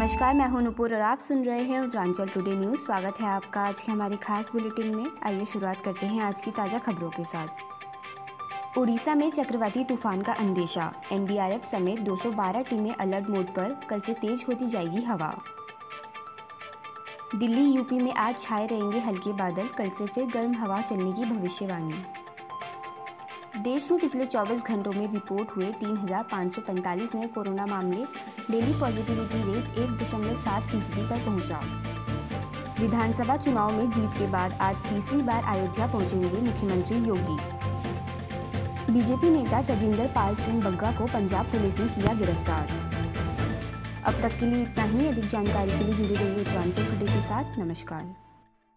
नमस्कार, मैं हूं नुपुर और आप सुन रहे हैं उत्तरांचल टुडे न्यूज़। स्वागत है आपका आज के हमारे खास बुलेटिन में। आइए शुरुआत करते हैं आज की ताज़ा खबरों के साथ। उड़ीसा में चक्रवाती तूफान का अंदेशा, एनडीआरएफ समेत 212 टीमें अलर्ट मोड पर। कल से तेज होती जाएगी हवा। दिल्ली यूपी में आज छाए रहेंगे हल्के बादल, कल से फिर गर्म हवा चलने की भविष्यवाणी। देश में पिछले 24 घंटों में रिपोर्ट हुए 3,545 नए कोरोना मामले। डेली पॉजिटिविटी रेट 1.7% पर पहुंचा। विधानसभा चुनाव में जीत के बाद आज तीसरी बार अयोध्या पहुंचेंगे मुख्यमंत्री योगी। बीजेपी नेता तजिंदर पाल सिंह बग्गा को पंजाब पुलिस ने किया गिरफ्तार। अब तक के लिए इतना ही। अधिक जानकारी के लिए जुड़े रहिए उत्तरांचल टुडे के साथ। नमस्कार।